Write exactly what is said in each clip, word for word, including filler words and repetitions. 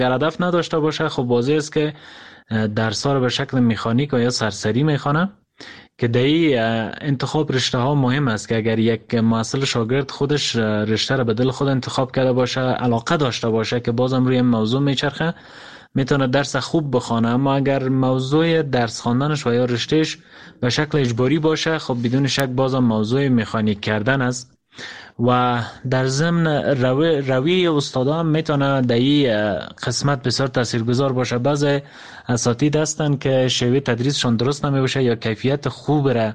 اگر هدف نداشته باشه خب واضح است که درس ها رو به شکل مکانیک و یا سرسری میخوانه که در این انتخاب رشته ها مهم است که اگر یک محصل شاگرد خودش رشته رو به دل خود انتخاب کرده باشه، علاقه داشته باشه که بازم روی موضوع میچرخه، میتونه درس خوب بخونه. اما اگر موضوع درس خواندنش و یا رشتهش به شکل اجباری باشه خب بدون شک بازم موضوع مکانیک کردن است و در ضمن روی روی استادا هم میتونه در این قسمت بسیار تاثیرگذار باشه. بعضی اساتید هستن که شیوه تدریسشون درست نمیباشه یا کیفیت خوب را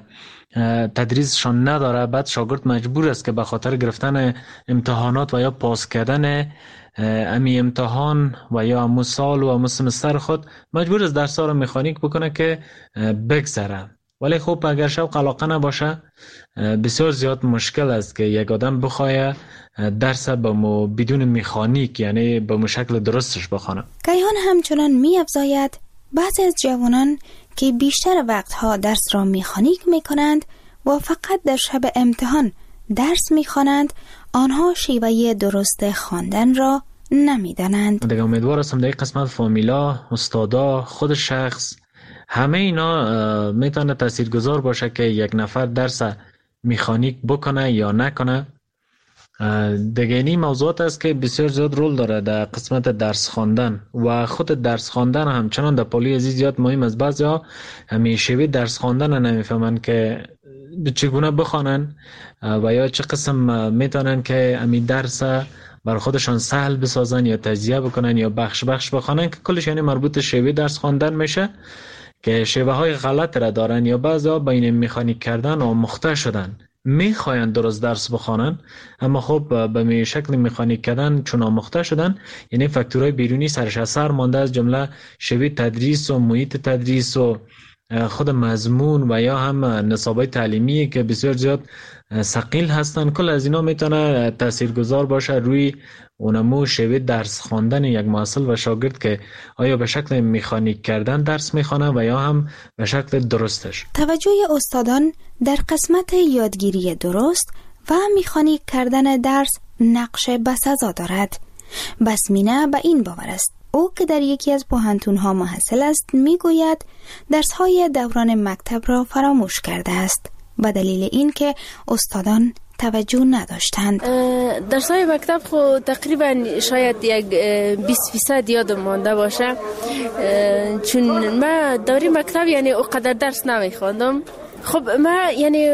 تدریسشون نداره، بعد شاگرد مجبور است که به خاطر گرفتن امتحانات و یا پاس کردن امی امتحان و یا امو سال و امو سمستر خود مجبور است درس ها رو مکانیک بکنه که بگذره. ولی خب اگر شوق علاقه نباشه بسیار زیاد مشکل است که یک آدم بخواه درس با مو بدون مکانیک یعنی با مو شکل درستش بخونه. کیهان همچنان می افزاید بعضی از جوانان که بیشتر وقتها درس را مکانیک می کنند و فقط در شب امتحان درس می خوانند، آنها شیوه درست خواندن را نمی دانند. دیگه امیدوار هستم در این قسمت فامیلا، استادا، خود شخص همه اینا میتونه تاثیرگذار باشه که یک نفر درس مکانیک بکنه یا نکنه. دیگه این موضوعات است که بسیار زیاد رول داره در قسمت درس خواندن و خود درس خواندن همچنان در پالی ازی زیاد مهم است. بعضیا همیشه درس خواندن نمیفهمن که چگونه بخوانن و یا چه قسم میتونن که امی درس بر خودشان سهل بسازن یا تجزیه بکنن یا بخش بخش بخوانن که کلش یعنی مربوط شیوه درس خواندن میشه که شیوه های غلط را دارن یا بعضا بین مکانیک کردن آموخته شدن، میخواین درست درس بخوانن اما خب به می شکل مکانیک کردن چون آموخته شدن یعنی فاکتورهای بیرونی سرش اثر مانده، از جمله شیوه تدریس و محیط تدریس و خود مضمون و یا هم نصابای تعلیمی که بسیار زیاد ثقیل هستن. کل از اینا میتونه تاثیرگذار باشه روی اونمو شیوه درس خواندن یک محصل و شاگرد که آیا به شکل مکانیک کردن درس میخوانه و یا هم به شکل درستش. توجه استادان در قسمت یادگیری درست و مکانیک کردن درس نقش بسزا دارد. بسمینه به این باور است. او که در یکی از پوهنتون‌ها محصل است میگوید درس‌های دوران مکتب را فراموش کرده است به دلیل اینکه استادان توجه نداشتند. درس‌های مکتب خو تقریبا شاید یک بیست فیصد یادم مانده باشه، چون من دوره مکتب یعنی اونقدر درس نمیخواندم. خب من یعنی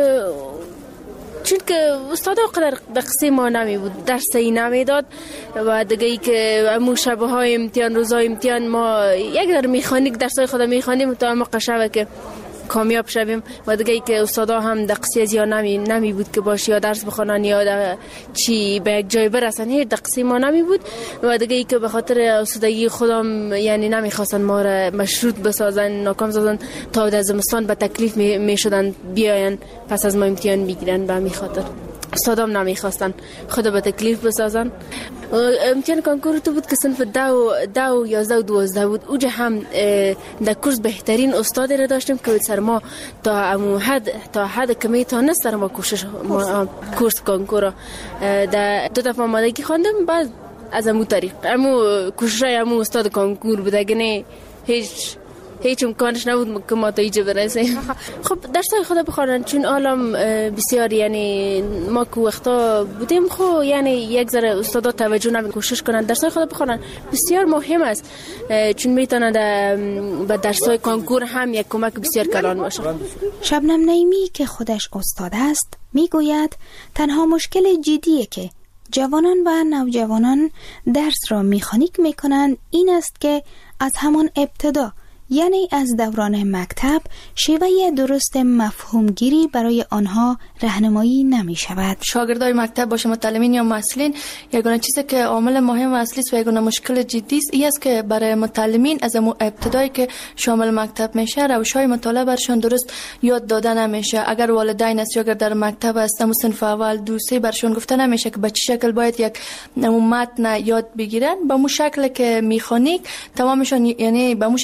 چون که استاد اونقدر دقیقه ما نمی بود، درس ای نمی داد و دیگه ای که امو شبه های امتحان روزای امتحان ما یک در میخانیک درس های خودم میخوانیم تا اما قشبه که کامیاب شویم و دیگه ای که استادا هم دقیقه از یا نمی نمی بود که باشه یا درس بخونن یا چی به یک جای برسن، هیچ دقیقه ما نمی بود و دیگه ای که به خاطر استادگی خودم یعنی نمیخواستن ما را مشروط بسازن، ناکام سازن تا در زمستان به تکلیف می, می شدن بیاین پس از ما امتحان میگیرن. به همین خاطر استادام نمیخواستن خود به تکلیف بسازن. امتحان کنکور تو بود که صنف دو دو یازده و دوازده بود. اوجا هم در کورس بهترین استادی را داشتیم که سر ما تا امو حد تا حد که میتونست سر ما کوشش ما کورس کنکور در دو دفعه آمادگی خواندم. بعد از امو طریق امو کوشش امو استاد کنکور بود، اگه نه هیچ هیچ امکانش نبود که ما تا اینجا برسیم. خب درسای خدا بخوانن چون عالم بسیار یعنی ما که وقتا بودیم خب یعنی یک ذره استادا توجه نمی کوشش کنن درسای خدا بخوانن بسیار مهم است، چون میتونه به درسای کنکور هم یک کمک بسیار کلان باشه. شبنم نعیمی که خودش استاد است میگوید تنها مشکل جدیه که جوانان و نوجوانان درس را مکانیک میکنند این است که از همان ابتدا یعنی از دوران مکتب شیوه درست مفهومگیری برای آنها راهنمایی نمی شود. شاگردای مکتب باشه متعلمین یا محصلین یگانه چیزی که عامل مهم و اصلی است و یگانه مشکل جدی است این است که برای متعلمین از ابتدایی که شامل مکتب میشه روش‌های مطالعه برشان درست یاد داده نمیشه. اگر والدین است یا اگر در مکتب هستن صنف اول دو سه برشان گفته نمیشه که به چه شکل باید یک متن یاد بگیرن، به مو شکل که مکانیک تمامشون یعنی به مو شکل پیش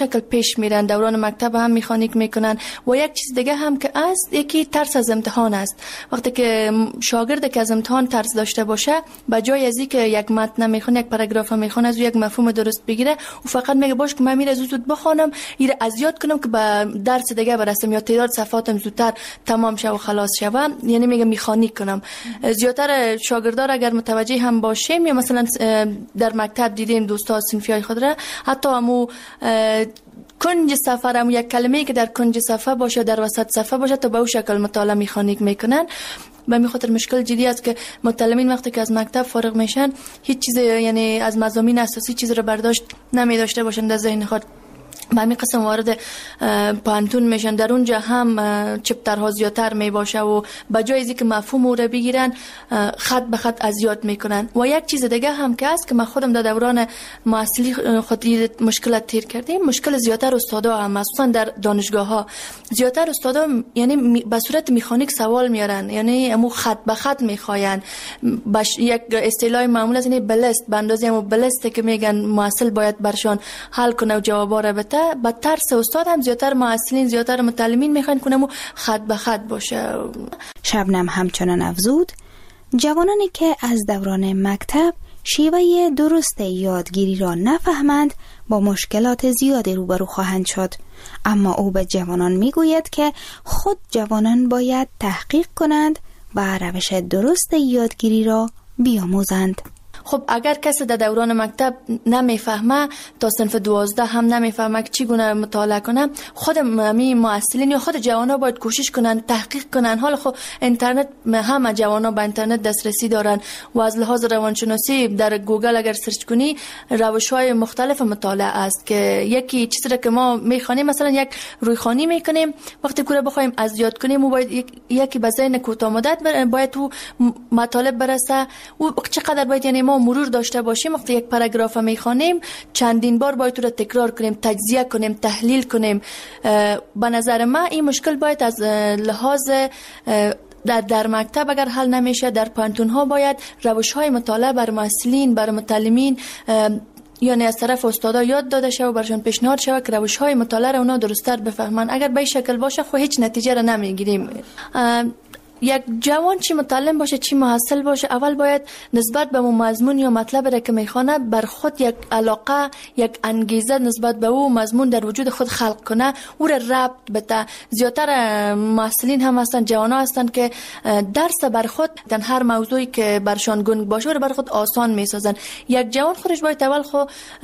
پیش میرن، دوران مکتب هم میخانیک میکنن. و یک چیز دیگه هم که است، یکی ترس از امتحان است. وقتی که شاگرد که از امتحان ترس داشته باشه، به جای از اینکه یک متن میخونه، یک پاراگراف میخونه، از یک مفهوم درست بگیره، و فقط میگه باش که من میره زود بخونم، ایره از یاد کنم که به درس دیگه برسم یا تعداد صفحاتم زودتر تمام شه و خلاص شه. یعنی میگه میخانیک کنم. زیاتر شاگردار اگر متوجه هم باشیم، یا مثلا در مکتب دیدیم دوستا صنفیای خود را، حتی همو کنج صفحه هم یک کلمه‌ای که در کنج صفحه باشه، در وسط صفحه باشه، تا به اون شکل مطالعه میخانیک میکنن. به می خاطر مشکل جدی است که متعلمین وقتی که از مکتب فارغ میشن، هیچ چیز یعنی از مضامین اساسی چیز رو برداشت نمی داشته باشن در ذهن خود. به همین قسم وارد پانتون میشن، در اونجا هم چپترها زیادتر می باشه و به جای اینکه مفهوم او رو بگیرن، خط به خط از یاد میکنن. و یک چیز دیگه هم که است که من خودم در دوران معاصلی خود مشکلات تیر کردیم، مشکل زیادتر استادا هم، مخصوصا در دانشگاه ها زیادتر استادا یعنی به صورت مکانیک سوال میارن، یعنی امو خط به خط میخواین. باش یک اصطلاح معمول است، یعنی بلست، به اندازه امو بلست که میگن معاصل باید برشان حل کنه و جوابا رو بده. با ترس استاد هم زیادتر معاصلین، زیادتر متعلمین میخوان کنم و خط به خط باشه. شبنم همچنان افزود جوانانی که از دوران مکتب شیوه درست یادگیری را نفهمند با مشکلات زیادی روبرو خواهند شد. اما او به جوانان میگوید که خود جوانان باید تحقیق کنند و روش درست یادگیری را بیاموزند. خب اگر کسی در دوران مکتب نمیفهمه، تا صنف دوازده هم نمیفهمه که چگونه مطالعه کنه، خود می معلمین یا خود جوانا باید کوشش کنن، تحقیق کنن. حالا خب اینترنت، همه جوانا به اینترنت دسترسی دارن و از لحاظ روانشناسی در گوگل اگر سرچ کنی روش‌های مختلف مطالعه است که یکی چیزی که ما میخوانیم، مثلا یک رویخوانی میکنیم، وقتی کوره بخوایم از یاد کنیم و باید یکی به ذهن کوتاه مدت باید تو مطالب برسه و چقدر باید یعنی ما مرور داشته باشیم. وقتی یک پاراگراف میخوانیم چندین بار باید تو رو تکرار کنیم، تجزیه کنیم، تحلیل کنیم. به نظر من این مشکل باید از لحاظ در در مکتب اگر حل نمیشه، در پانتون ها باید روش های مطالعه بر معلمین، بر متعلمین یعنی از طرف استادا یاد داده شه و برشان پیشنهاد شه که روش های مطالعه را اونا درست‌تر بفهمن. اگر به این شکل باشه خب هیچ نتیجه را نمیگیریم. یک جوان چی متعلم باشه چی محصل باشه، اول باید نسبت به مضمون یا مطلب را که میخوانه بر خود یک علاقه، یک انگیزه نسبت به او مضمون در وجود خود خلق کنه، او را ربط بده. زیادتر محصلین هم هستن، جوانا هستن که درس بر خود در هر موضوعی که برشان گنگ باشه رو بر خود آسان میسازن. یک جوان خودش باید اول خو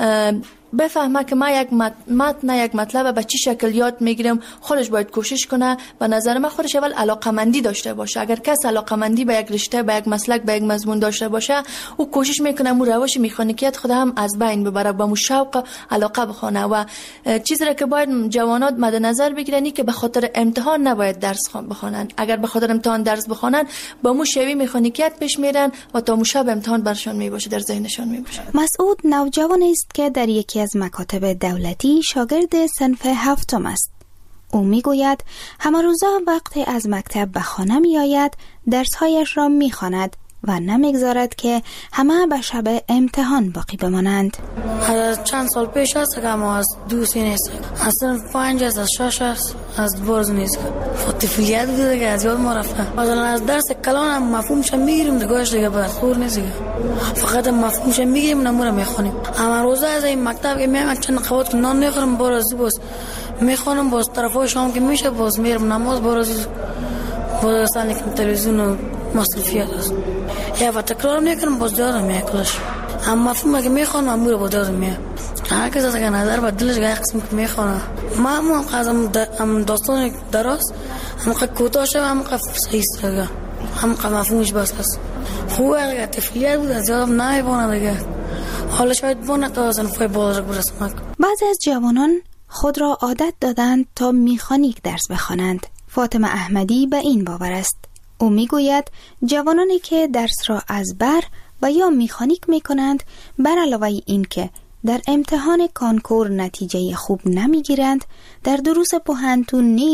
بفهمه که ما یک متن یک مطلب به چی شکل یاد میگیرم، خودش باید کوشش کنه. به نظر من خودش اول علاقمندی داشته باشه. اگر کس علاقمندی به یک رشته، به یک مسلک، به یک مضمون داشته باشه، او کوشش میکنه مو روش مکانیکیت خود هم از بین ببره، با مو شوق علاقه بخونه. و چیزی را که باید جوانات مد نظر بگیرن که به خاطر امتحان نباید درس بخونن. اگر به خاطر امتحان درس بخونن با مو شوی مکانیکیت پیش میرن و تا مو شب امتحان برشان میباشه، در ذهنشان میباشه. مسعود نوجوانی است که در یکی از مکاتب دولتی شاگرد صنف هفتم است. او میگوید همه روزا وقتی از مکتب به خانه می آید درسهایش را می خواند و نمیگذارد که همه به شب امتحان باقی بمانند. از چند سال پیش است که ما از دوستی نیست، از صنف پنج است، از شش است، از دورز نیست. طفولیت بوده که از یاد ما رفته. مثلا از درس کلان هم مفهومش میگیریم، دیگهش دیگه بر خور نیست، فقط مفهومش میگیریم نمونه میخونیم. اما روزا از این مکتب که میام چند قوت نان نخورم، باز باز میخونم، باز طرفای شام که میشه باز میرم نماز، باز باز سال که تلویزیون و مصرفیات است. یا و تکرار میکنم باز یادم میاد کلش. اما مفهوم که میخونم امور با یادم میاد. هر کس از که نظر با دلش گاهی قسم که میخونه. ما هم قازم ام داستان دراز، هم که کوتاه شد، هم که صحیح است. هم که مفهومش بس است. خوبه اگر طفولیت بود از یادم نمیبونه دیگه. حالا شاید بونه تا صنفای بزرگ برسم. بعضی از جوانان خود را عادت دادند تا مکانیک درس بخوانند. فاطمه احمدی به این باور است. او میگوید جوانانی که درس را از بر و یا مکانیک میکنند، بر علاوه این که در امتحان کانکور نتیجه خوب نمیگیرند، در دروس پوهنتون نیز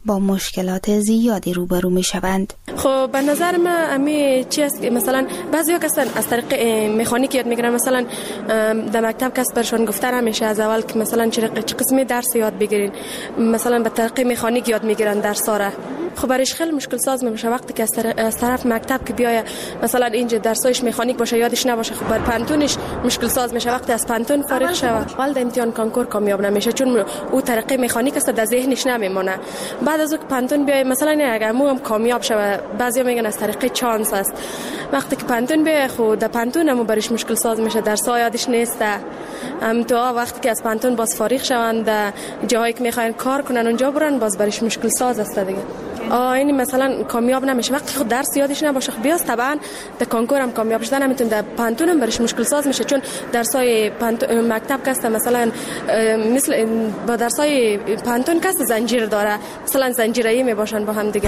با مشکلات زیادی روبرو می شوند. خب به نظر من امی چی است که مثلا بعضیا کسان از طریق مکانیک یاد میگیرن، مثلا در مکتب کس برشون گفته نمیشه از اول که مثلا چه قسمی درس یاد بگیرین، مثلا به طریق مکانیک یاد میگیرن درس‌ها را. خب برایش خیلی مشکل ساز میشه وقتی که از طرف مکتب که بیای مثلا اینجا درسایش مکانیک باشه یادش نباشه. خب بر پانتونش مشکل ساز میشه وقتی از پانتون فارغ شوه، اول امتحان کنکور کامیاب نمیشه چون او طریق مکانیک است در ذهنش نمیمونه. بعد از اون پانتون بیای مثلا اگر مو هم کامیاب شوه، بعضیا میگن از طریق چانس است. وقتی که پانتون بیای خود در پانتون هم برایش مشکل ساز میشه، درس‌ها یادش نیست. ام تو وقتی که از پانتون باز فارغ شوند جایی که میخواین کار کنن اونجا برن باز برایش مشکل ساز است دیگه. آه این مثلا کامیاب نمیشه وقتی خود درس یادش نباشه. خب بیاز طبعا در کنکور هم کامیاب شدن نمیتونه، در پانتون هم برش مشکل ساز میشه چون درسای مکتب کسته مثلا مثل با درسای پانتون کسته زنجیر داره، مثلا زنجیره‌ای میباشن با هم دیگه.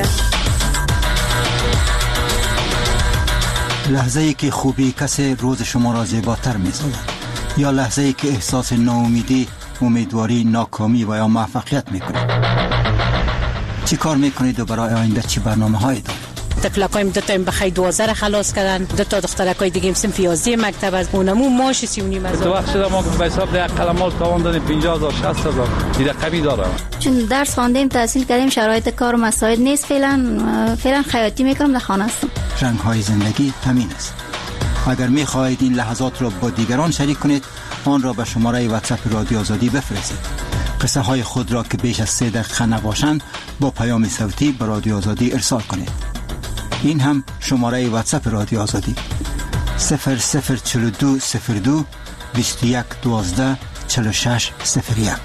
لحظه ای که خوبی کسی روز شما را زیباتر می‌سازد یا لحظه ای که احساس ناامیدی، امیدواری، ناکامی و یا موفقیت میکنید؟ چی کار میکنید و برای آینده چی برنامه هایی دارید؟ تفلقایم دو تا این بخی دوازده خلاص کردن، دو تا دخترکای دیگه صنف یازده مکتب از اونمو ماش سی و نیم هزار. تو وقت شده ما به حساب ده قلمات تاوان دادیم پنجاه هزار شصت هزار دیگه قوی داره. چون درس خواندیم تحصیل کردیم شرایط کار مساعد نیست، فعلا فعلا خیاطی میکنم در خانه هستم. رنگ های زندگی همین است. اگر میخواهید این لحظات را با دیگران شریک کنید آن را به شماره واتساپ رادیو آزادی بفرستید. قصه های خود را که بیش از سه دقیقه نباشند با پیام صوتی به رادیو آزادی ارسال کنید. این هم شماره واتساپ رادیو آزادی صفر صفر چهل و دو صفر دو بیست و یک دوازده چهل و شش صفر یک.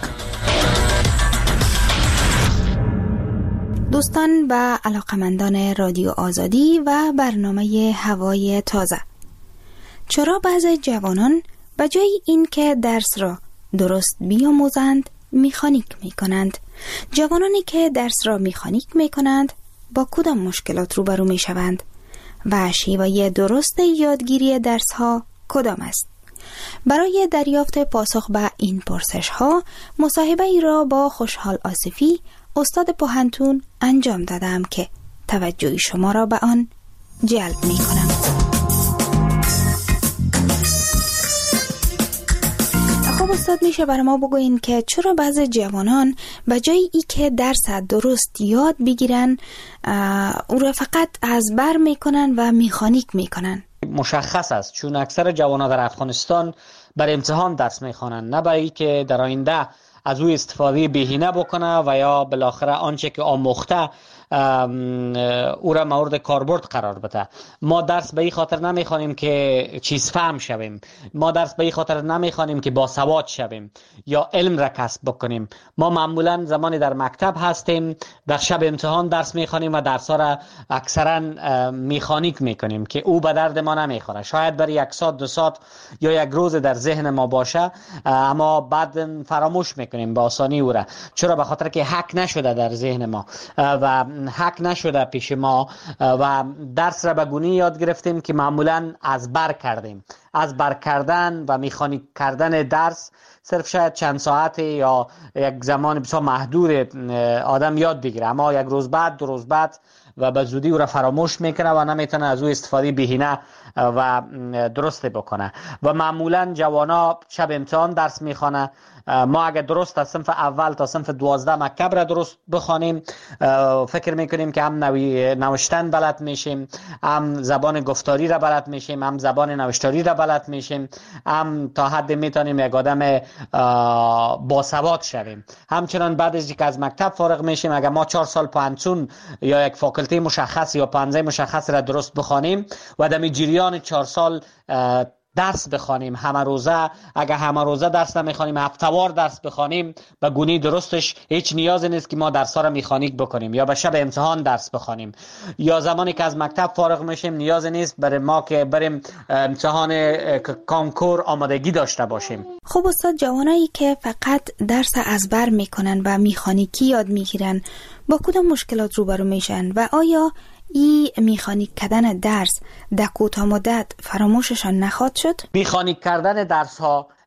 دوستان و علاقمندان رادیو آزادی و برنامه هوای تازه، چرا بعضی جوانان به جای این که درس را درست بیاموزند میخانیک میکنند؟ جوانانی که درس را میخانیک میکنند با کدام مشکلات روبرو میشوند و شیوه درست یادگیری درس ها کدام است؟ برای دریافت پاسخ به این پرسش ها مصاحبه ای را با خوشحال آصفی استاد پوهنتون انجام دادم که توجه شما را به آن جلب می کنم. خب استاد میشه برای ما بگوین که چرا بعضی جوانان به جای ای که درس درست یاد بگیرن او را فقط از بر میکنن و میخانیک میکنن؟ مشخص است چون اکثر جوانان در افغانستان بر امتحان درس میخوانند، نه برای که در آینده از او استفاده بهینه بکنه و یا بالاخره آنچه که آموخته او را مورد کاربرد قرار بده. ما درس به این خاطر نمیخوانیم که چیز فهم شویم، ما درس به این خاطر نمیخوانیم که باسواد شویم یا علم را کسب بکنیم. ما معمولا زمانی در مکتب هستیم در شب امتحان درس میخوانیم و درس ها را اکثرا میخانیک میکنیم که او به درد ما نمیخوره. شاید برای یک ساعت دو ساعت یا یک روز در ذهن ما باشه اما بعد فراموش میکنیم به آسانی او را. چرا؟ به خاطر که حک نشده در ذهن ما و حک نشده پیش ما و درس را به گونه‌ای یاد گرفتیم که معمولا از بر کردیم. از بر کردن و میخانیک کردن درس صرف شاید چند ساعت یا یک زمان بسیار محدود آدم یاد بگیره، اما یک روز بعد دو روز بعد و به زودی او را فراموش میکنه و نمیتونه از او استفاده بهینه و درست بکنه. و معمولا جوانا شب امتحان درس میخوانه. ما اگر درست از صنف اول تا صنف دوازده مکتب را درست بخوانیم فکر میکنیم که هم نوی نوشتن بلد میشیم، هم زبان گفتاری را بلد میشیم، هم زبان نوشتاری را بلد میشیم، هم تا حد میتونیم یک آدم باسواد شویم. همچنان بعد از اینکه از مکتب فارغ میشیم اگر ما چهار سال پانتون یا یک فاکولته مشخص یا پانزه مشخص را درست بخوانیم و در جریان چهار سال درس بخوانیم همه روزه، اگر همه روزه درس نمیخوانیم هفته‌وار درس بخوانیم به گونه درستش هیچ نیازی نیست که ما درس‌ها را میخانیک بکنیم یا به شب امتحان درس بخوانیم. یا زمانی که از مکتب فارغ میشیم نیازی نیست برای ما که بریم امتحان کنکور آمادگی داشته باشیم. خب استاد، جوانایی که فقط درس از بر میکنن و میخانیکی یاد میگیرن با کدام مشکلات روبرو میشن و آیا ای میخانیک کردن درس در کوتاه مدت فراموششان نخواهد شد؟ میخانیک کردن درس ها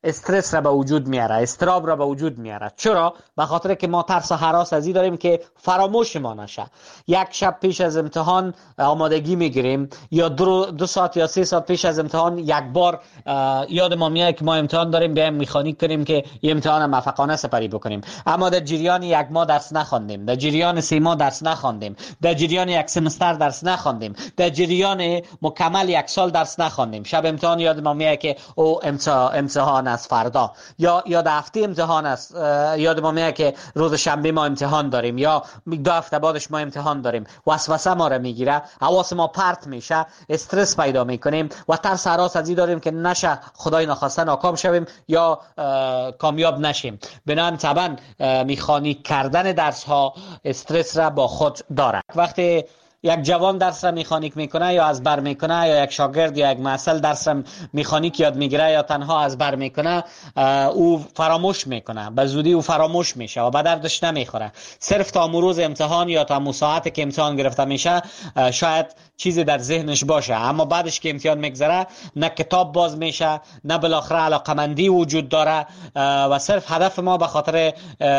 استرس را به وجود میاره، استراب را به وجود میاره. چرا؟ به خاطر که ما ترس و هراس ازی داریم که فراموش ما نشه. یک شب پیش از امتحان آمادگی میگیریم یا دو, دو ساعت یا سه ساعت پیش از امتحان یک بار یاد ما میاد که ما امتحان داریم، بیایم میخانیک کنیم که این امتحان موفقانه سپری بکنیم. اما در جریان یک ماه درس نخواندیم، در جریان سه ماه درس نخواندیم، در جریان یک سمستر درس نخواندیم، در جریان مکمل یک سال درس نخواندیم. شب امتحان یاد ما میاد که او امتحان است فردا، یا یا هفته امتحان است، یاد ما میاد که روز شنبه ما امتحان داریم یا دو هفته بعدش ما امتحان داریم. وسوسه ما را میگیره، حواس ما پرت میشه، استرس پیدا میکنیم و ترس هراس ازی داریم که نشه خدای نخواسته ناکام شویم یا کامیاب نشیم. بنابراین طبعا میخانیک کردن درس ها استرس را با خود داره. وقتی یک جوان درس را میخانیک میکنه یا از بر میکنه، یا یک شاگرد یا یک محصل درس را میخانیک یاد میگیره یا تنها از بر میکنه، او فراموش میکنه، به زودی او فراموش میشه و به دردش نمیخوره. صرف تا روز امتحان یا تا ساعتی که امتحان گرفته میشه شاید چیزی در ذهنش باشه، اما بعدش که امتحان میگذره نه کتاب باز میشه، نه بالاخره علاقمندی وجود داره و صرف هدف ما به خاطر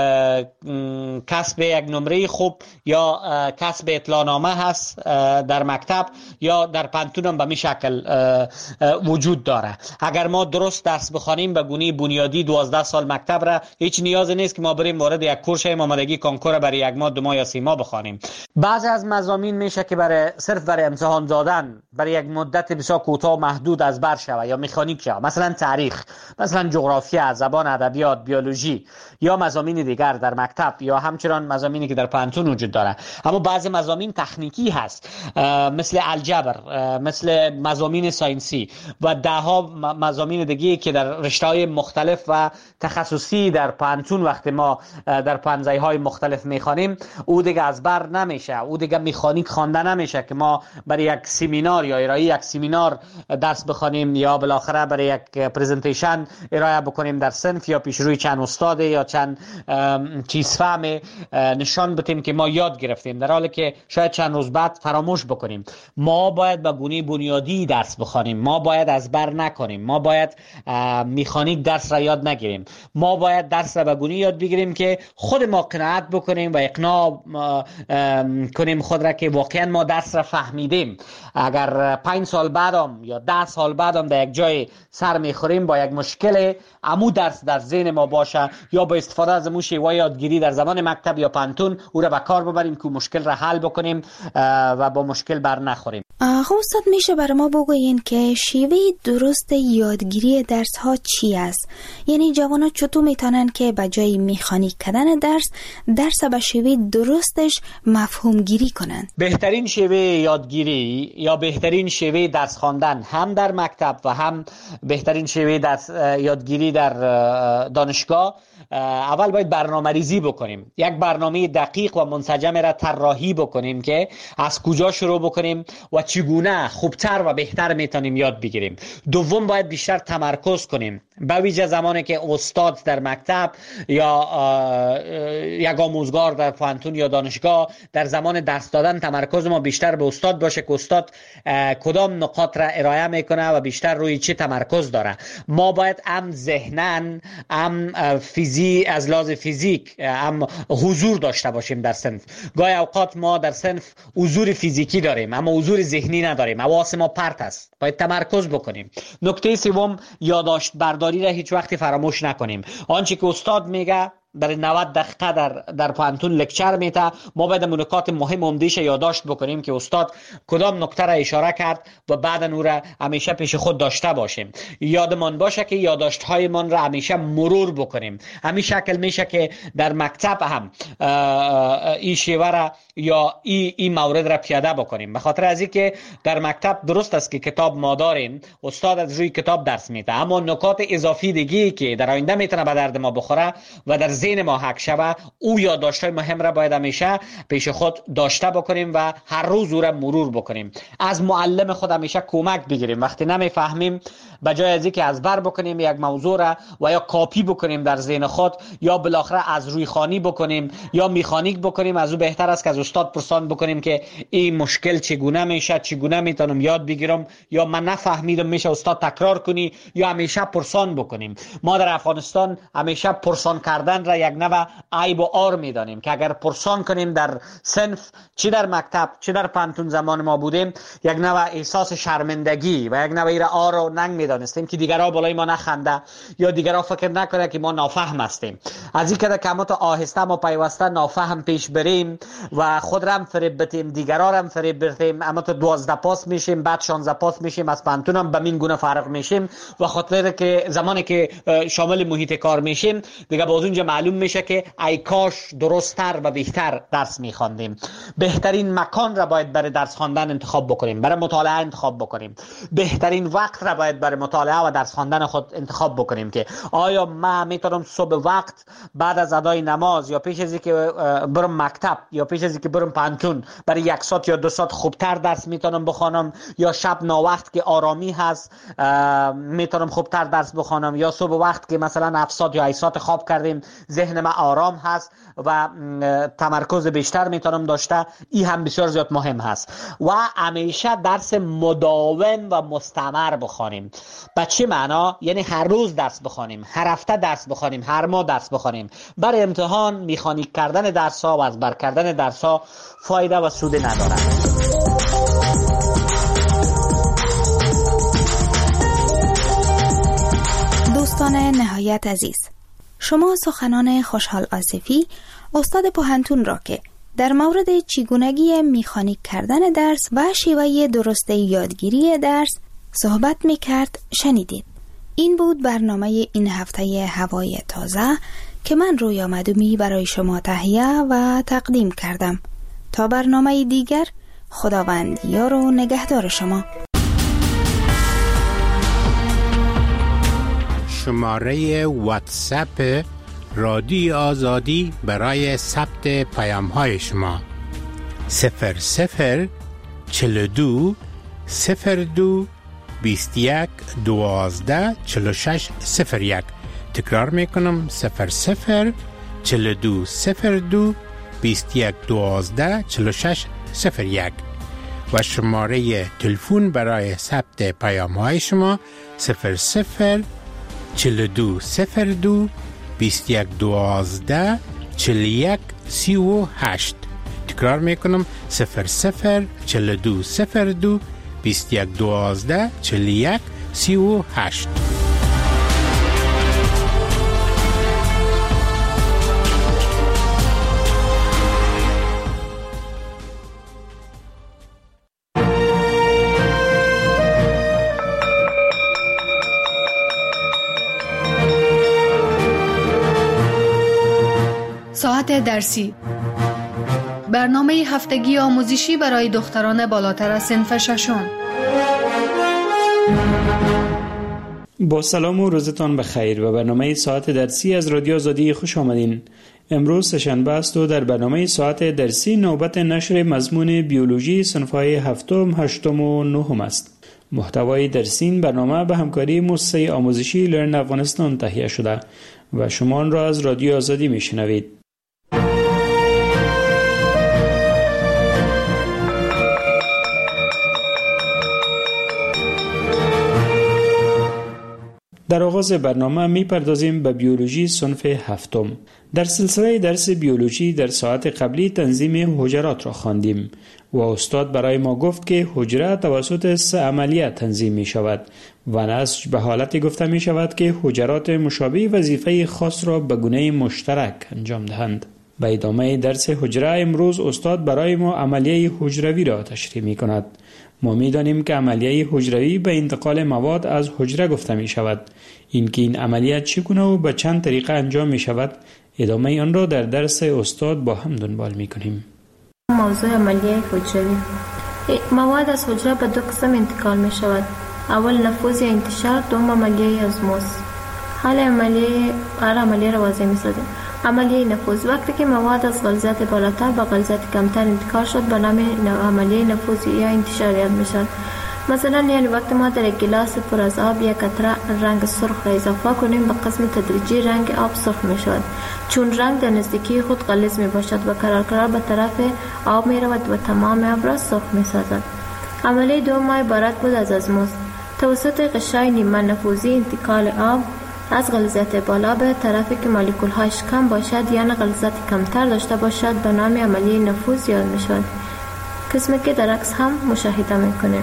کسب یک نمره خوب یا کسب اطلاع نامه هست در مکتب یا در پانتون هم به می شکل وجود داره. اگر ما درست درس بخوانیم به گونه بنیادی دوازده سال مکتب را، هیچ نیازی نیست که ما بریم وارد یک کورس آمادگی کنکور برای یک ماه، دو ماه یا سه ماه بخوانیم. بعضی از مضامین میشه که برای صرف برای امتحان دادن برای یک مدت بسیار کوتاه محدود از بر شوه یا مکانیک شوه، مثلا تاریخ، مثلا جغرافیا، زبان، ادبیات، بیولوژی یا مضامین دیگر در مکتب یا همچنان مضامینی که در پانتون وجود داره. اما بعضی مضامین تکنیکی هست، مثل الجبر، مثل مضامین ساینسی و ده ها مضامین دیگه که در رشته‌های مختلف و تخصصی در پانتون وقتی ما در پنزه‌های مختلف میخوانیم او دیگه از بر نمیشه، او دیگه مکانیک خوانده نمیشه که ما برای یک سمینار یا ارائه یک سمینار درس بخوانیم یا بالاخره برای یک پرزنتیشن ارائه بکنیم در صنف یا پیش روی چند استاد یا چند چیز فهم نشان بدیم که ما یاد گرفتیم، در حالی که شاید چند روز بعد فراموش بکنیم. ما باید به گونه بنیادی درس بخوانیم، ما باید از بر نکنیم، ما باید مکانیک درس را یاد نگیریم، ما باید درس را به گونه یاد بگیریم که خود ما قناعت بکنیم و اقناع کنیم خود را که واقعا ما درس را فهمیدیم. اگر پنج سال بعدم یا ده سال بعدم در یک جای سر میخوریم با یک مشکل، امو درس در ذهن ما باشه یا با استفاده از امو شیوه یادگیری در زمان مکتب یا پانتون او را به کار ببریم که مشکل را حل بکنیم و با مشکل بر نخوریم. آقا استاد میشه برای ما بگوین که شیوه درست یادگیری درس ها چی است؟ یعنی جوانا چطور میتونن که به جای مکانیک کردن درس درس به شیوه درستش مفهوم گیری کنن؟ بهترین شیوه یادگیری یا بهترین شیوه درس خواندن هم در مکتب و هم بهترین شیوه درس یادگیری در دانشگاه، اول باید برنامه ریزی بکنیم، یک برنامه دقیق و منسجم را طراحی بکنیم که از کجا شروع بکنیم و چگونه خوبتر و بهتر میتونیم یاد بگیریم. دوم باید بیشتر تمرکز کنیم، به ویژه زمانی که استاد در مکتب یا یک آموزگار در پانتون یا دانشگاه در زمان درس دادن تمرکز ما بیشتر به استاد باشه که استاد کدام نقاط را ارائه میکنه و بیشتر روی چه تمرکز داره. ما باید هم ذهنن هم فیزی از لحاظ فیزیک هم حضور داشته باشیم در صنف. گاهی اوقات ما در صنف حضور فیزیکی داریم اما حضور ذهنی نداریم، حواس ما پرت است، باید تمرکز بکنیم. نکته سوم، یادداشت برداری را هیچ وقتی فراموش نکنیم. آنچه که استاد میگه در نود دقیقه در در پانتون لکچر میته، ما باید نکات مهم عمده‌اش یادداشت بکنیم که استاد کدام نکته را اشاره کرد و بعد اون را همیشه پیش خود داشته باشیم. یادمان باشه که یادداشت هایمان را همیشه مرور بکنیم. همین شکل میشه که در مکتب هم این شیوه را یا این این مورد را پیاده بکنیم. به خاطر از اینکه در مکتب درست است که کتاب ما داریم، استاد از روی کتاب درس میده، اما نکات اضافی دیگه که در آینده میتونه به درد ما بخوره و در ذهن ما هک شوه، او یادداشت‌های مهم را باید همیشه پیش خود داشته بکنیم و هر روز او را مرور بکنیم. از معلم خود همیشه کمک بگیریم. وقتی نمیفهمیم بجای از اینکه از بر بکنیم یک موضوع را و یا کاپی بکنیم در ذهن خود یا بالاخره از روی خوانی بکنیم یا میخانیک بکنیم، از او بهتر است که از استاد پرسان بکنیم که این مشکل چگونه میشه، چگونه میتونم یاد بگیرم، یا من نفهمیدم میشه استاد تکرار کنی، یا همیشه پرسان بکنیم. ما در افغانستان همیشه پرسان کردن را یک نوع عیب و عار میدانیم که اگر پرسان کنیم در صنف، چی در مکتب چی در پانتون زمان ما بودیم، یک نوع احساس شرمندگی و یک نوع ایره عار و ننگ میدانستیم که دیگرها بالای ما نخنده یا دیگرها فکر نکنه که ما نافهم هستیم. از این که کمات آهسته ما پیوسته نافهم پیش بریم و خود را هم فریب بتیم، دیگرها را هم فریب بتیم، اما تو دوازده پاس میشیم، بعد شانزده پاس میشیم، از پانتون هم به این گونه فرق میشیم و خاطر که زمانی که شامل محیط کار میشیم دیگه باز اونجا معلوم میشه که ای کاش درست‌تر و بهتر درس میخواندیم. بهترین مکان را باید برای درس خواندن انتخاب بکنیم، برای مطالعه انتخاب بکنیم. بهترین وقت را باید برای مطالعه و درس خواندن خود انتخاب بکنیم که آیا من میتونم صبح وقت بعد از ادای نماز یا پیش از اینکه برم مکتب یا پیش از اینکه برم پانتون برای یک ساعت یا دو ساعت خوبتر درس میتونم بخوانم، یا شب ناوقت که آرامی هست میتونم خوبتر درس بخوانم، یا صبح وقت که مثلا هفت ساعت یا هشت ساعت خواب کردیم ذهن ما آرام هست و تمرکز بیشتر میتونم داشته. این هم بسیار زیاد مهم هست و همیشه درس مداوم و مستمر بخوانیم. به چه معنا؟ یعنی هر روز درس بخوانیم، هر هفته درس بخوانیم، هر ماه درس بخوانیم. برای امتحان میخانیک کردن درس ها و از بر کردن درس ها فایده و سود ندارد. دوستان نهایت عزیز، شما سخنان خوشحال آصفی استاد پوهنتون را که در مورد چگونگی میخانیک کردن درس و شیوه درست یادگیری درس صحبت میکرد شنیدید. این بود برنامه این هفته هوای تازه که من رویا مدومی برای شما تهیه و تقدیم کردم. تا برنامه دیگر، خداوند یار و نگهدار شما. شماره واتساپ رادیو آزادی برای ثبت پیام های شما صفر صفر چهل و دو صفر دو بیست و یک دوازده چهل و شش صفر یک. تکرار میکنم صفر صفر چهل و دو صفر دو بیست و یک دوازده چهل و شش صفر یک و شماره تلفن برای ثبت پیام های شما صفر صفر چهل و دو صفر دو بیست و یک دوازده چهل و یک سی و هشت. تکرار میکنم صفر صفر چهل و دو صفر دو بیست و یک دوازده چهل و یک سی و هشت. ساعت درسی، برنامه هفتگی آموزشی برای دختران بالاتر از صنف ششم. با سلام و روزتان بخیر و برنامه ساعت درسی از رادیو آزادی خوش آمدین. امروز سه‌شنبه است و در برنامه ساعت درسی نوبت نشر مضمون بیولوژی صنف‌های هفتم، هشتم و نهم است. محتوای درسی برنامه به همکاری مؤسسه آموزشی لرن افغانستان تهیه شده و شما آن را از رادیو آزادی میشنوید. در آغاز برنامه می پردازیم به بیولوژی صنف هفتم. در سلسله درس بیولوژی در ساعت قبلی تنظیم حجرات را خواندیم و استاد برای ما گفت که حجره توسط سه عملیه تنظیم می شود و نسج به حالتی گفته می شود که حجرات مشابه وظیفه خاص را به گونه مشترک انجام دهند. به ادامه درس حجره امروز استاد برای ما عملیه حجروی را تشریح می کند. ما می دانیم که عملیه حجروی به انتقال مواد از حجره گفته می شود. اینکه این عملیات چگونه و به چند طریقه انجام می شود، ادامه آن را در درس استاد با هم دنبال می کنیم. موضوع عملیه حجروی. مواد از حجره به دو قسم انتقال می شود. اول نفوذ یا انتشار، دوم عملیه ازموز. حال عملیه هر عملیه را واضح می‌سازیم. عملیه نفوذ وقتی که مواد از غلظت بالاتر به غلظت کمتر انتقال شد به نام عملیه نفوذ یا انتشار یاد می‌شود. مثلا یعنی وقتی ما در یک گلاس پر از آب یک قطره رنگ سرخ را اضافه کنیم به قسم تدریجی رنگ آب سرخ می شود، چون رنگ در نزدیکی خود غلیظ می باشد و قرار قرار به طرف آب می رود و تمام آب را سرخ می سازد. عملیه دوم عبارت بود از ازموز. توسط غشای نیمه نفوذی انتقال آب از غلظت بالا به طرفی که مولکول هایش کم باشد یا غلظت کمتر داشته باشد به نام عملیه نفوذ یاد می شود، قسمی که در عکس هم مشاهده می کنیم.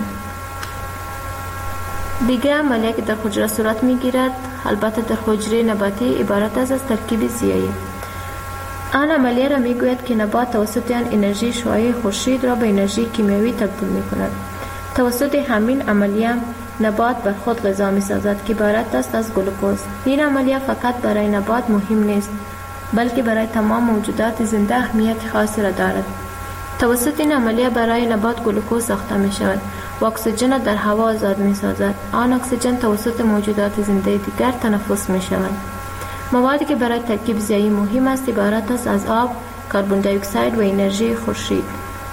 دیگر عملیه که در حجره صورت می گیرد البته در حجره نباتی عبارت است از ترکیب ضیایی. آن عملیه را می گوید که نبات توسط آن انرژی شعاعی خورشید را به انرژی کیمیایی تبدیل می کند. توسط همین عملیه نبات بر خود غذا می سازد که عبارت است از گلوکوز. این عملیه فقط برای نبات مهم نیست بلکه برای تمام موجودات زنده اهمیت خاصی را دارد. توسط این عملیه برای نبات گلوکوز ساخته می شود و اکسیژن در هوا آزاد می سازد. آن اکسیژن توسط موجودات زنده دیگر تنفس می شود. موادی که برای ترکیب ضیایی مهم است عبارت است از آب، کربن دی اکساید و انرژی خورشید.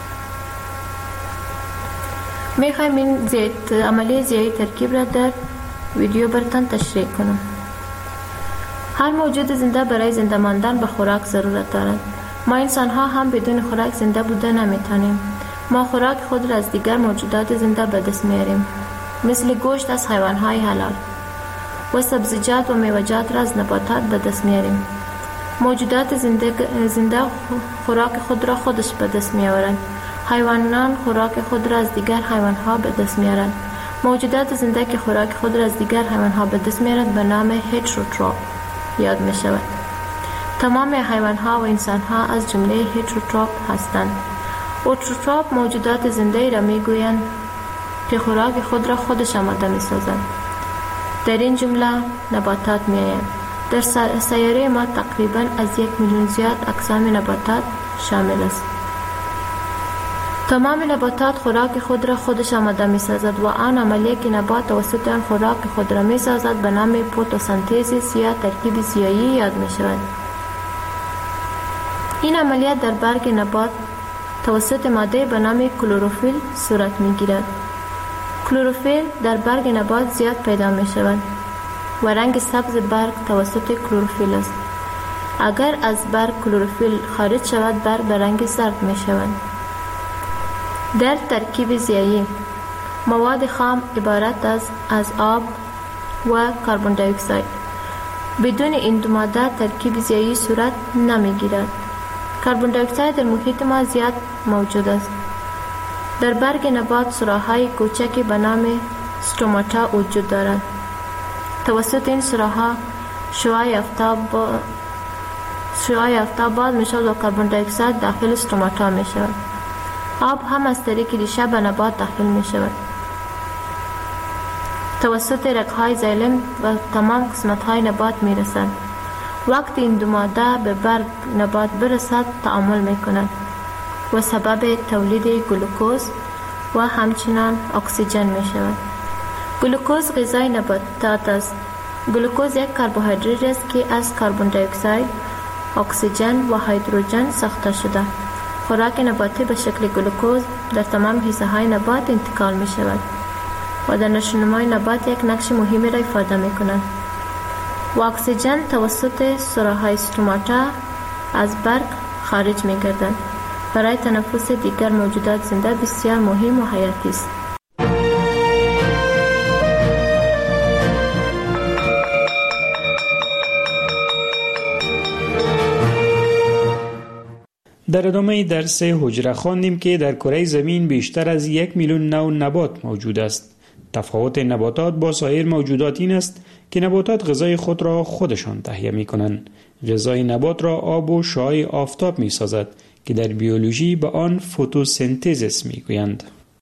می خواهیم این زیت عملیه ضیایی ترکیب را در ویدیو براتان تشریح کنم. هر موجود زنده برای زنده ماندن به خوراک ضرورت دارد. ما انسان ها هم بدون خوراک زنده بوده نمی توانیم. ما خوراک خود را از دیگر موجودات زنده به دست میاریم، مثل گوشت از حیوان های حلال و سبزیجات و میوه‌جات را از نباتات به دست میاریم. موجودات زنده, زنده خوراک خود را خودش به دست میآورند. حیوانان خوراک خود را از دیگر حیوان ها به دست میارند. موجودات زنده که خوراک خود را از دیگر حیوان ها به دست میارند به نام هتروتروف یاد می شود. تمام حیوان ها و انسان ها از جمله هتروتروف هستند. اوتروتروف موجودات زنده را می گویند که خوراک خود را خودش آماده می سازند. در این جمله نباتات می آیند. در سیاره ما تقریبا از یک میلیون زیاد اقسام نباتات شامل است. تمام نباتات خوراک خود را خودش آماده می سازد و آن عملیه که نبات توسط آن خوراک خود را می سازد به نام فتوسنتز یا ترکیب ضیایی یاد می شود. این عملیات در برگ نبات توسط ماده به نام کلروفیل صورت می گیرد. کلروفیل در برگ نبات زیاد پیدا می شود و رنگ سبز برگ توسط کلروفیل است. اگر از برگ کلروفیل خارج شود برگ به رنگ زرد می شود. در ترکیب ضیایی مواد خام عبارت است از آب و کربن دی اکساید. بدون این دو ماده ترکیب ضیایی صورت نمی گیرد. کربن دی اکساید در محیط ما زیاد موجود است. در برگ نبات سوراخ‌های کوچکی به نام استوماتا وجود دارد. توسط این سوراخ‌ها شعاع آفتاب شعاع آفتاب باز می شود و کربن دی اکساید داخل استوماتا می شود. آب هم از طریق ریشه به نبات داخل می شود. توسط رگ‌های زایلم و تمام قسمت‌های نبات می رسد. وقتی این دو ماده به برگ نبات برسد تعامل می کند و سبب تولید گلوکوز و همچنان اکسیژن می شود. گلوکوز غذای نباتات است. گلوکوز یک کربوهیدرات است که از کربن دی اکساید، اکسیژن و هیدروژن ساخته شده. خوراک نباتی به شکل گلوکوز در تمام حصه های نبات انتقال می شود و در نشونمای نبات یک نقش مهمی را ایفاده می کند. و اکسیژن توسط سوراخ‌های استوماتا از برگ خارج می گردد. برای تنفس دیگر موجودات زنده بسیار مهم و حیاتی است. در ادامه درس حجره خواندیم که در کره زمین بیشتر از یک میلیون نوع نبات موجود است. تفاوت نباتات با سایر موجودات این است که نباتات غذای خود را خودشان تهیه می کنند. غذای نبات را آب و شعاع آفتاب می سازد که در بیولوژی به آن فتوسنتز می گویند.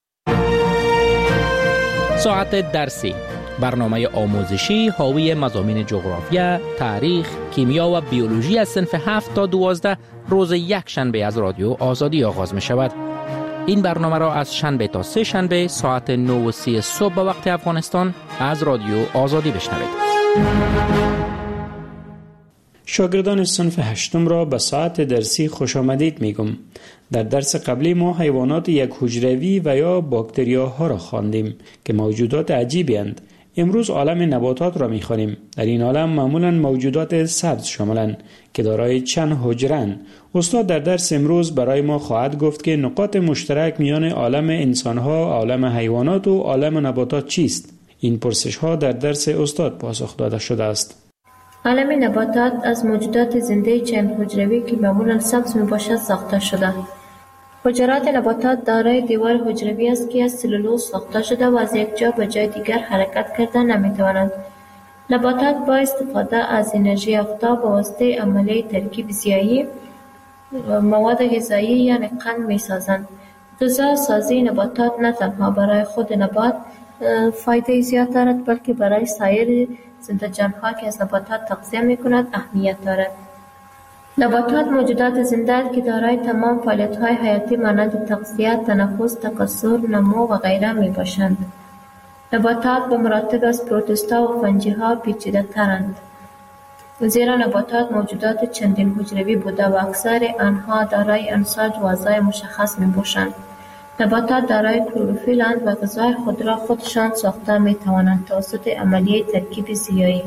ساعت درسی، برنامه آموزشی حاوی مضامین جغرافیا، تاریخ، کیمیا و بیولوژی از صنف هفت تا دوازده روز یک شنبه از رادیو آزادی آغاز می شود. این برنامه را از شنبه تا سه شنبه ساعت نه و سی صبح به وقت افغانستان از رادیو آزادی بشنوید. شاگردان صنف هشتم را به ساعت درسی خوش آمدید میگم. در درس قبلی ما حیوانات یک حجروی و یا باکتریاها را خواندیم که موجودات عجیبی اند. امروز عالم نباتات را میخوانیم. در این عالم معمولا موجودات سبز شاملند که دارای چند حجره‌اند. استاد در درس امروز برای ما خواهد گفت که نقاط مشترک میان عالم انسانها، عالم حیوانات و عالم نباتات چیست؟ این پرسش ها در درس استاد پاسخ داده شده است. عالم نباتات از موجودات زنده چند حجروی که معمولا سبز میباشد ساخته شده. حجرات نباتات دارای دیوار حجروی است که از سلولوز ساخته شده و از یک جا به جای دیگر حرکت کرده نمیتوانند. نباتات با استفاده از انرژی آفتاب به واسطه عملیه ترکیب زیایی مواد غذایی یعنی قند میسازند. غذا سازی نباتات نه تنها برای خود نبات فایده زیاد دارد بلکه برای سایر زنده جانها که از نباتات تغذیه میکند اهمیت دارد. نباتات موجودات زنده که دارای تمام فعالیت‌های حیاتی مانند تغذیه، تنفس، تکثر، نمو و غیره میباشند. نباتات به مراتب از پروتوستا و فنجی‌ها پیچیده‌ترند. زیرا نباتات موجودات چندین حجروی بوده و اکثر آنها دارای انساج و اعضای مشخص میباشند. نباتات دارای کلروفیل اند و غذای خود را خودشان ساخته میتوانند توسط عملیه ترکیب زیایی.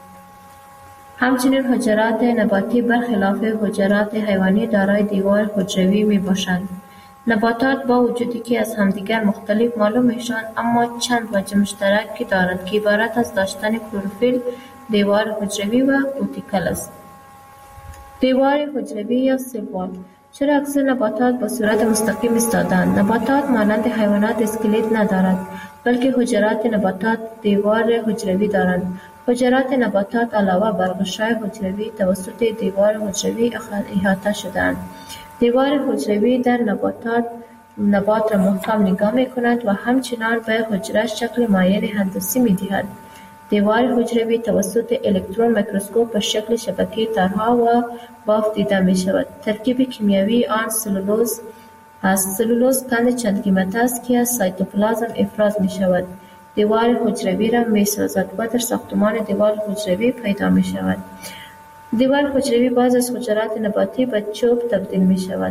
همچنین حجرات نباتی برخلاف حجرات حیوانی دارای دیوار حجروی میباشند. نباتات با وجودی که از همدیگر مختلف معلوم میشوند اما چند وجه مشترک دارند که عبارت از داشتن کلروفیل، دیوار حجروی و کوتیکل است. دیوار حجروی یا سل وال. چرا اکثر نباتات به صورت مستقیم ایستاده‌اند؟ نباتات مانند حیوانات اسکلت ندارد بلکه حجرات نباتات دیوار حجروی دارند. حجرات نباتات علاوه بر غشای حجروی توسط دیوار حجروی احاطه شده‌اند. دیوار حجروی در نباتات نبات را محکم نگاه می‌کند و همچنان به حجره شکل مایع هندسی می‌دهد. دیوار حجروی توسط الکترون میکروسکوپ به شکل شبکه تارها و بافت دیده می‌شود. ترکیب کیمیایی آن سلولوز است. سلولوز قند چند قیمت است که از سایتوپلازم افراز می‌شود. دیوار حجروی را می‌سازد و در ساختمان دیوار حجروی پیدا می‌شود. دیوار حجروی باز از حجرات نباتی به چوب تبدیل می‌شود.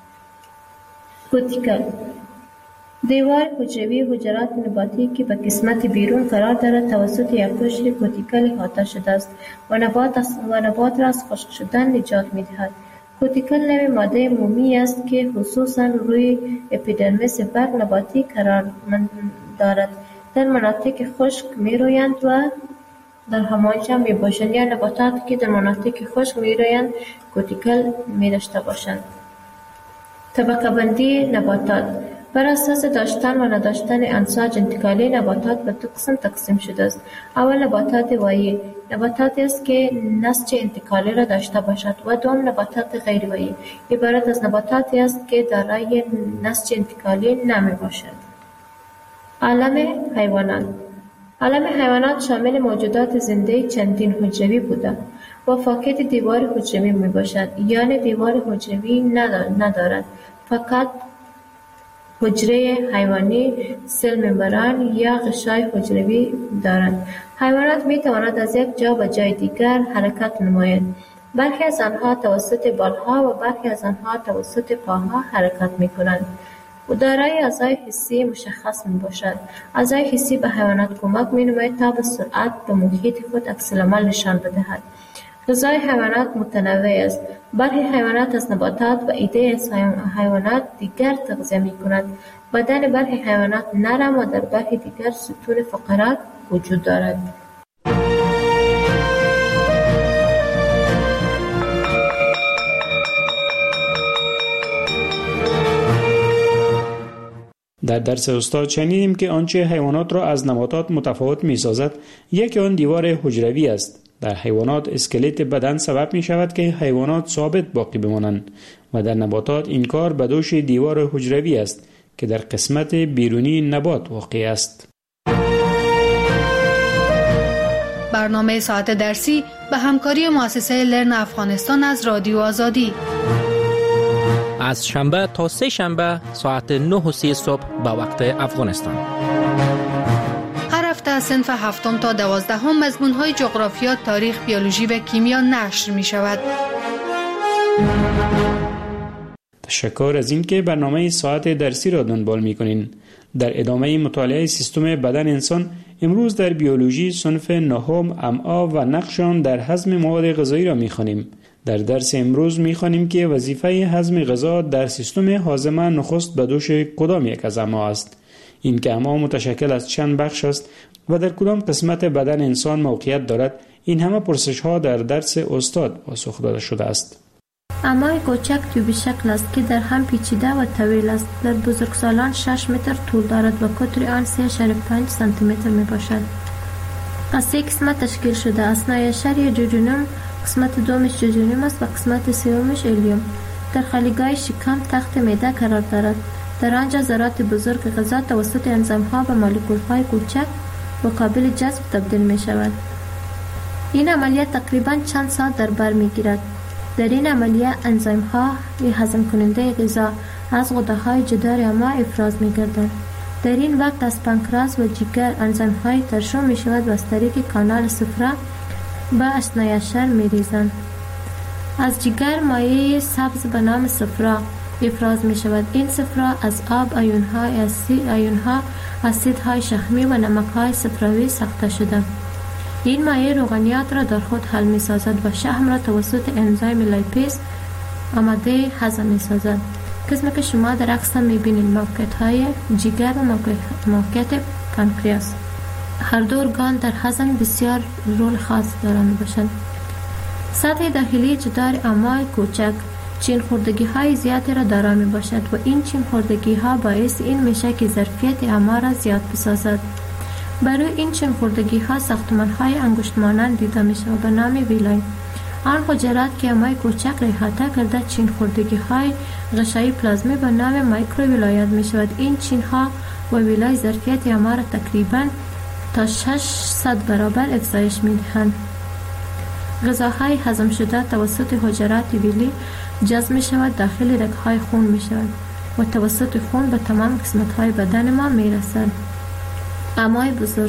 کوتیکل. دیوار حجروی حجرات نباتی که به قسمت بیرون قرار دارد توسط یک قشر کوتیکل احاطه شده است و نبات و نبات را از خشک شدن نجات می‌دهد. کوتیکل نوعی ماده مومی است که خصوصاً روی اپیدرمیس برگ نباتی قرار دارد. در مناطق خشک می‌رویند و در همانجا میباشند یا نباتاتی که در مناطق خشک می‌رویند کوتیکل می‌داشته باشند. طبقه بندی نباتات بر اساس داشتن و نداشتن انساج انتقالی نباتات به دو قسم تقسیم شده است. اول نباتات وایی، نباتاتی است که نسج انتقالی را داشته باشد و دوم نباتات غیر وایی، عبارت از نباتاتی است که دارای نسج انتقالی نمی باشد. عالم حیوانات. عالم حیوانات شامل موجودات زنده چندین حجروی بوده و فاقد دیوار حجروی می باشد، یعنی دیوار حجروی ندارد، فقط حجره حیوانی، سل ممبران یا غشای حجروی دارند. حیوانات می توانند از یک جا به جای دیگر حرکت نمایند. برخی از آنها توسط بالها و برخی از آنها توسط پاها حرکت می کنند. و دارای اعضای حسی مشخص می باشد. اعضای حسی به حیوانات کمک می نماید تا به سرعت به محیط خود عکس‌العمل نشان بدهد. غذای حیوانات متنوع است. برخی حیوانات از نباتات و ایده از حیوانات دیگر تغذیه می کنند. بدن برخی حیوانات نرم و در برخی دیگر ستون فقرات وجود دارد. در درس استاد شنیدیم که آنچه حیوانات را از نباتات متفاوت می سازد یکی آن دیوار حجروی است. در حیوانات اسکلت بدن سبب می شود که حیوانات ثابت باقی بمانند و در نباتات این کار به دوش دیوار حجروی است که در قسمت بیرونی نبات واقع است. برنامه ساعت درسی به همکاری مؤسسه لرن افغانستان از رادیو آزادی از شنبه تا سه شنبه ساعت نه و سی صبح به وقت افغانستان. هر هفته از صنف هفتم تا دوازدهم مضمون‌های جغرافیا، تاریخ، بیولوژی و کیمیا نشر می‌شود. تشکر از اینکه برنامه ساعت درسی را دنبال می‌کنین. در ادامه مطالعه سیستم بدن انسان، امروز در بیولوژی صنف نهم امعا و نقش آن در هضم مواد غذایی را می‌خوانیم. در درس امروز می‌خوانیم که وظیفه هضم غذا در سیستم هاضمه نخست به دوش کدام یک از امعا است. این که امعا متشکل از چند بخش است و در کدام قسمت بدن انسان موقعیت دارد، این همه پرسش‌ها در درس استاد پاسخ داده شده است. امعای کوچک تیوبی شکل است که در هم پیچیده و طویل است. در بزرگسالان شش متر طول دارد و قطر آن سه اشاره پنج سانتی متر می باشد. از سه قسمت تشکیل شده است. نایشر یا جوجونوم، قسمت دومش جوجونوم است و قسمت سومش الیوم. در خالیگاه شکم تخت معده قرار دارد. در آنجا ذرات بزرگ غذا توسط انزیم‌ها به مولکول‌های کوچک و قابل جذب تبدیل می شود. این عملیات تقریباً چند ساعت در بر می گیرد. در این عملیه انزیم‌ها هضم کننده غذا از غده‌های جدار امعا افراز می‌گردند. در این وقت از پانکراس و جگر انزیم‌های ترشح می‌شود و از طریق کانال صفرا به اسنایشر می‌ریزند. از جگر مایع سبز به نام صفرا افراز می‌شود. این صفرا از آب، آیون‌های اسید، آیون‌ها، اسیدهای شحمی و نمک‌های صفراوی ساخته شده. این مایع روغنیات را در خود حل می سازد و شحم را توسط انزیم لیپیز آماده هضم می سازد. قسمی که شما در عکس می بینید موقعیت های جگر و موقعیت پانکریاس. هر دو ارگان در هضم بسیار رول خاص دارند می باشند. سطح داخلی جدار امعای کوچک چین خوردگی های زیادی را دارا می باشد و این چین خوردگی ها باعث این میشه که ظرفیت امعا را زیاد بسازد. برای این چین خوردگی ها ساختمان های انگشت مانند دیده می شود به نام ویلای. آن حجرات که امعای کوچک را احاطه کرده چین خوردگی های غشای پلازمی به نام مایکرو ویلایات می شود. این چین ها و ویلای ظرفیت امعا را تقریبا تا ششصد برابر افزایش می دهند. غذاهای هضم شده توسط حجرات ویلی جذب می شود داخل رگهای خون می شود و توسط خون به تمام قسمت های بدن ما می رسد. امعای بزرگ،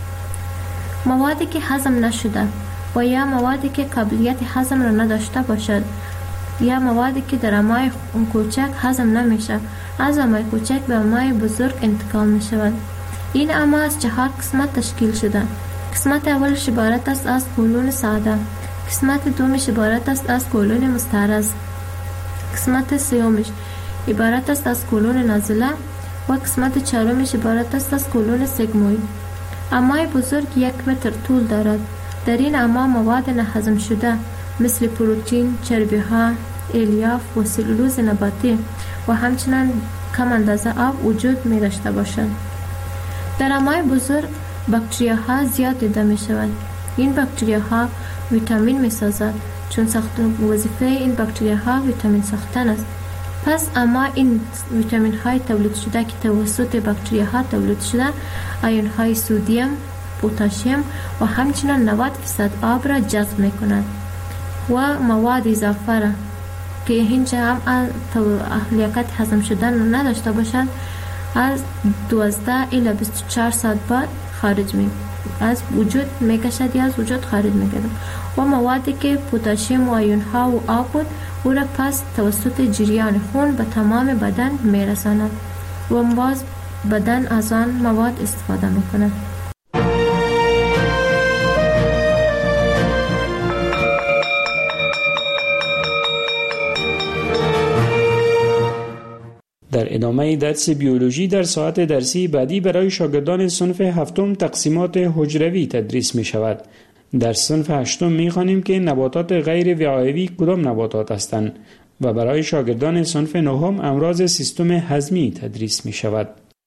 موادی که هضم نشده و یا موادی که قابلیت هضم را نداشته باشد یا موادی که در امعای کوچک هضم نمیشه از امعای کوچک به امعای بزرگ انتقال می شود. این امعا از چهار قسمت تشکیل شده. قسمت اولش عبارت است از کولون ساده، قسمت دومش عبارت است از کولون مستعرض، قسمت سومش عبارت است از کولون نازله و قسمت چهارمش عبارت است از کولون سگموید. امعای بزرگ یک متر طول دارد. در این امعا مواد نهضم شده مثل پروتئین، چربی ها، الیاف و سلولوز نباتی و همچنین کم اندازه آب وجود می داشته باشد. در امعای بزرگ باکتریاها زیاد دیده می شود. این باکتریاها ویتامین می سازد چون ساختن وظیفه این باکتریاها ویتامین ساختن است. پس اما این ویتامین های تولید شده که توسط باکتریاها تولید شده آیون های سودیم، پتاسیم و همچنین نود درصد آب را جذب می کند و مواد اضافه را که اینجا هم لیاقت هضم شدن نداشته باشند از دوازده الی بیست و چهار ساعت بعد خارج می از وجود می کشد یا از وجود خارج می گردد و موادی که پتاسیم و آیون ها و آب بود او را پس توسط جریان خون به تمام بدن می رساند و باز بدن از آن مواد استفاده می کند. در ادامه درس بیولوژی در ساعت درسی بعدی برای شاگردان صنف هفتم تقسیمات حجروی تدریس می شود. در صنف هشتم می خوانیم که نباتات غیر وعایوی کدام نباتات هستند و برای شاگردان صنف نهم امراض سیستم هضمی تدریس می شود.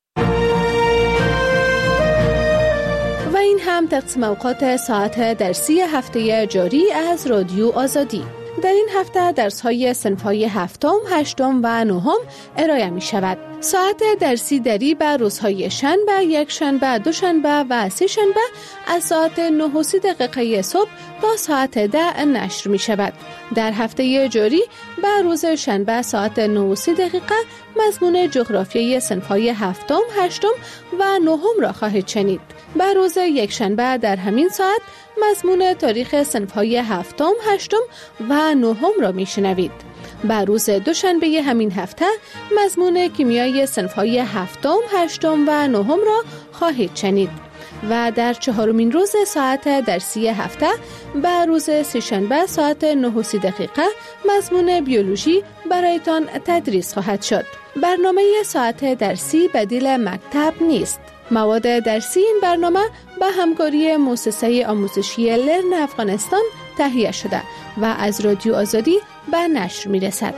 و این هم تقسیم اوقات ساعت درسی هفته جاری از رادیو آزادی. در این هفته درس‌های صنف‌های هفتم، هشتم و نهم ارائه می شود. ساعت درسی دری به روزهای شنبه، یک شنبه، دو شنبه و سه شنبه از ساعت نه و سی دقیقه صبح تا ساعت ده نشر می شود. در هفته جاری به روز شنبه ساعت نه و سی دقیقه مضمون جغرافیایی صنف‌های هفتم، هشتم و نهم را خواهید شنید. به روز یک شنبه در همین ساعت مضمون تاریخ صنف‌های هفتم، هشتم و نهم را میشنوید. به روز دوشنبه همین هفته مضمون کیمیای صنف‌های هفتم، هشتم و نهم را خواهید شنید. و در چهارمین روز ساعت درسی هفته به روز سه‌شنبه ساعت نه و سی دقیقه مضمون بیولوژی برایتان تدریس خواهد شد. برنامه ساعت درسی بدیل مکتب نیست. مواد درسی این برنامه به همکاری مؤسسه آموزشی لرن افغانستان تهیه شده و از رادیو آزادی به نشر می رسد.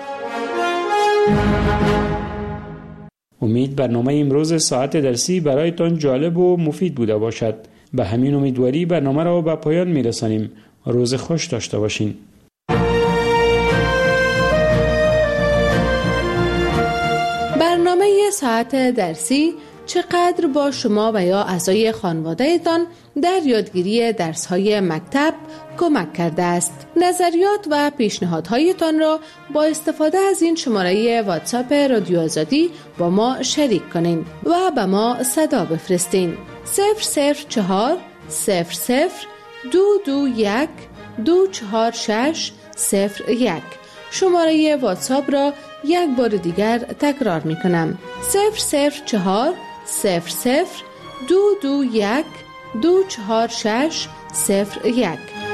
امید برنامه امروز ساعت درسی برایتان جالب و مفید بوده باشد. به همین امیدواری برنامه را به پایان می رسانیم. روز خوش داشته باشین. برنامه ساعت درسی چقدر با شما و یا اعضای خانواده‌تان در یادگیری درس‌های مکتب کمک کرده است. نظریات و پیشنهادهایتان را با استفاده از این شماره واتساپ رادیو آزادی با ما شریک کنین و به ما صدا بفرستین. صفر صفر چهار صفر صفر دو دو یک دو چهار شش صفر یک. شماره واتساپ را یک بار دیگر تکرار می کنم. صفر صفر چهار صفر صفر دو دو یک دو چهار شش صفر یک.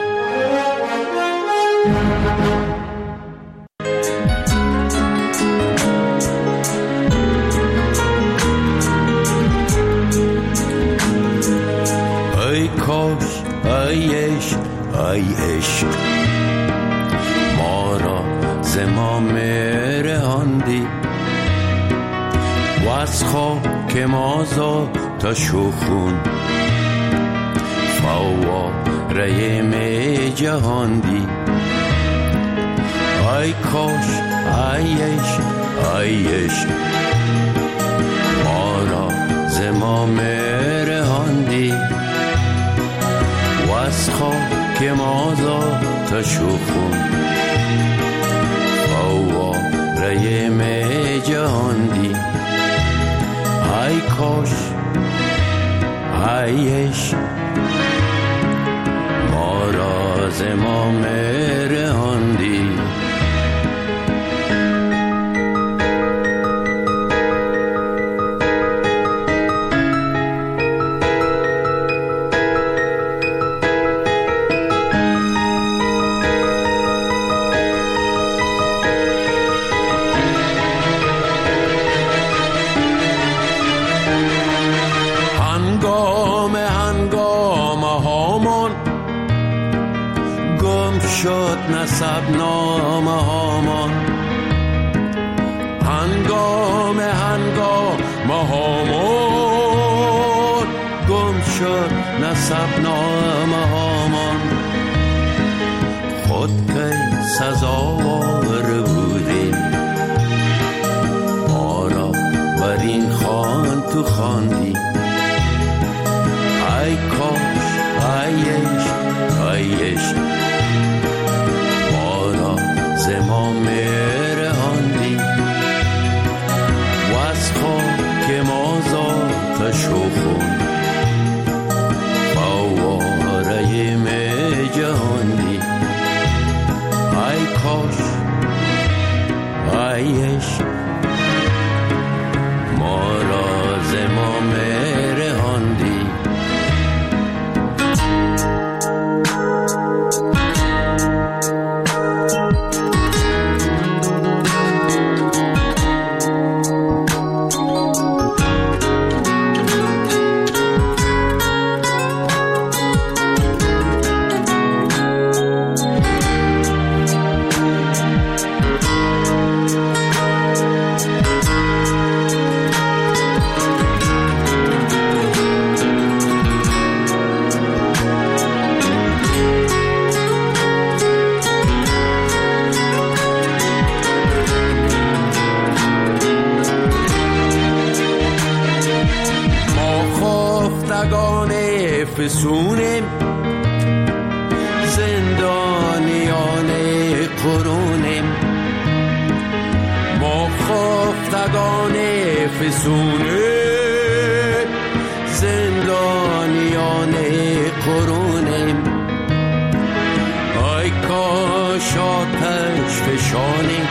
ای کاش ای عشق ای عشق ما را ز ما مرهاندی و از خاک ما تا شوخون فواره می جهاندی. ای کاش ای عشق ای عشق ما را ز ما مرهاندی و از خاک ما تا شوخون فواره می جهاندی. ای کاش ای عشق ما را ز ما مرهاندی. نسب نامه هامان هنگام هنگام هامان گم شد نسب نامه هامان. خود که سزاوار بودیم ما را بر این خوان تو خواندی. ای کاش ای عشق ای عشق ز ما مرهاندی و از خاک ما ذات شوخون فواره می جهاندی. ای کاش ای عشق ما را ز ما مرهاندی. فسونیم زندانیان فسونه زندانیان قرونه ای کاش آتش فشانی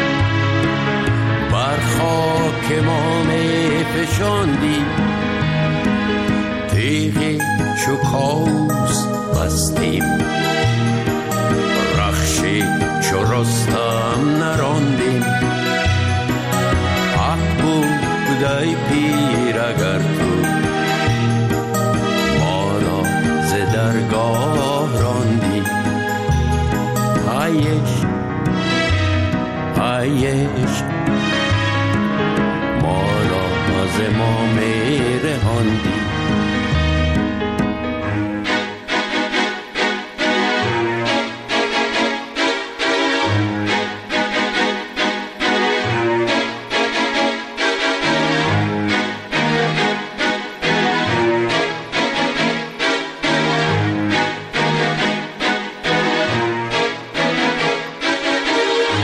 بر خاک ما می فشاندی تیغ شکاوز بستیم رخشی چو رستم نراندیم حق بود ای پیر اگر تو ما را ز درگاه راندی ایش ایش ما را ز ما می رهاندی